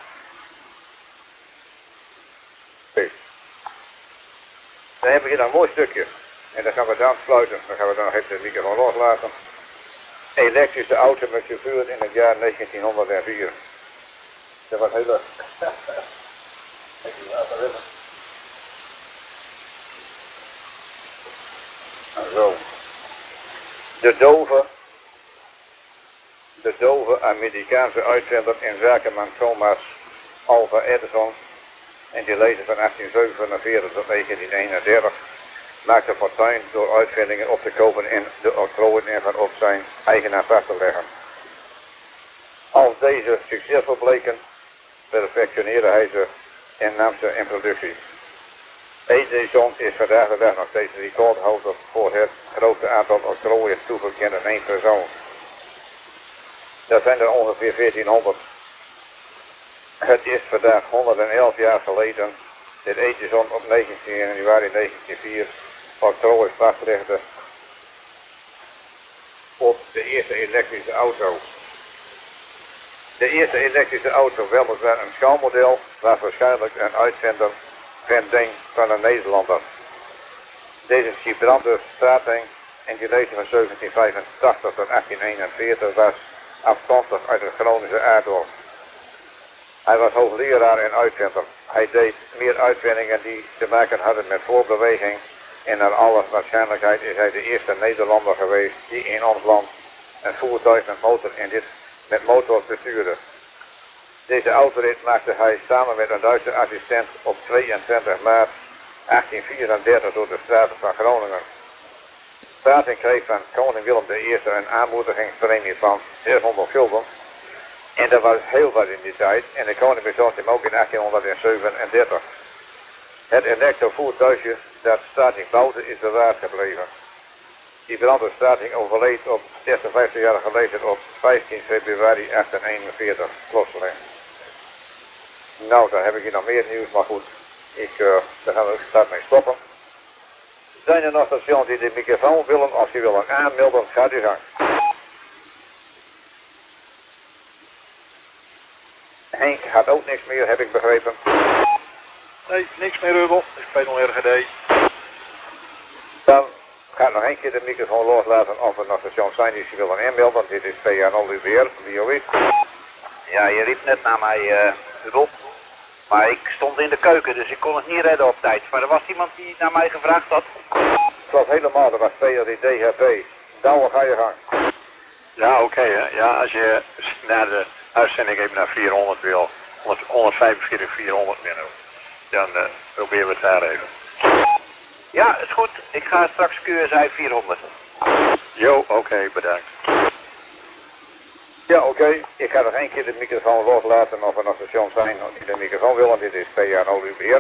Oké. Dan hebben we hier een mooi stukje. En dan gaan we dan sluiten. Dan gaan we dan nog even de microfoon loslaten. Elektrische auto met chauffeur in het jaar 1904. Dat was heel leuk. Zo. De dove Amerikaanse uitvinder en zakenman Thomas Alva Edison in die leven van 1847 tot 1931 maakte fortuin door uitvindingen op te kopen en de octrooien ervan op zijn eigenaar vast te leggen. Als deze succesvol bleken, perfectioneerde hij ze en nam ze in productie. Edison is vandaag de dag nog steeds de recordhouder voor het grootste aantal octrooien toegekend aan één persoon. Dat zijn er ongeveer 1400. Het is vandaag 111 jaar geleden dat Edison op 19 januari 1904 octrooien vastlegde op de eerste elektrische auto. De eerste elektrische auto weliswaar een schaalmodel, was waarschijnlijk een uitvinder van een Nederlander. Deze Gibraltar Strating in die leven van 1785 tot 1841 was afkomstig uit het Groningse aarddorp. Hij was hoogleraar en uitvinder. Hij deed meer uitvindingen die te maken hadden met voorbeweging en naar alle waarschijnlijkheid is hij de eerste Nederlander geweest die in ons land een voertuig met motor bestuurde. Deze autorit maakte hij samen met een Duitse assistent op 22 maart 1834 door de straten van Groningen. Strating kreeg van koning Willem I een aanmoedigingspremie van 600 gulden. En dat was heel wat in die tijd en de koning bezocht hem ook in 1837. Het elektrovoertuigje dat Strating bouwde is bewaard gebleven. Die brandde Strating overleed op 56-jarige leeftijd op 15 februari 1841 plotseling. Nou, dan heb ik hier nog meer nieuws, maar goed, daar gaan we straks mee stoppen. Zijn er nog stations die de microfoon willen, als die willen aanmelden, gaat u gang. Henk had ook niks meer, heb ik begrepen. Nee, niks meer Rubel. Ik speel nog RGD. Dan gaat nog een keer de microfoon loslaten of er nog stations zijn die ze willen aanmelden. Dit is PA0 UBR, wie ook is. Ja, je riep net naar mij, Rob. Maar ik stond in de keuken, dus ik kon het niet redden op tijd. Maar er was iemand die naar mij gevraagd had. Het was helemaal, dat was PRD-DHP. Douwe, ga je gang. Ja, oké, hè. Ja, als je naar de uitzending even naar 400 wil, 145, 400 minuten, dan proberen we het daar even. Ja, is goed. Ik ga straks QSI 400. Jo, oké, bedankt. Ja, oké. Ik ga nog één keer de microfoon loslaten of er nog stations zijn die de microfoon willen. Dit is PA0 UBR.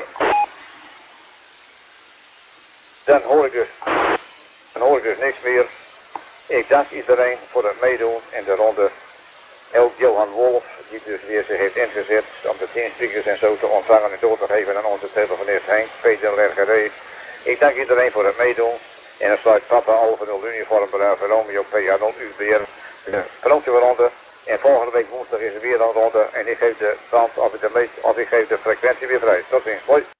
Dan hoor ik dus niks meer. Ik dank iedereen voor het meedoen in de ronde. Ook Johan Wolf, die dus weer zich heeft ingezet om de 10 speakers en zo te ontvangen en door te geven aan onze telefonist Henk, Peter LRGD. Ik dank iedereen voor het meedoen. En dan sluit Papa Alpha 0 Uniform Bravo Romeo PA0 UBR. De grote ronde. En volgende week woensdag is er weer een ronde. En ik geef de frequentie weer vrij. Tot ziens. Hoi.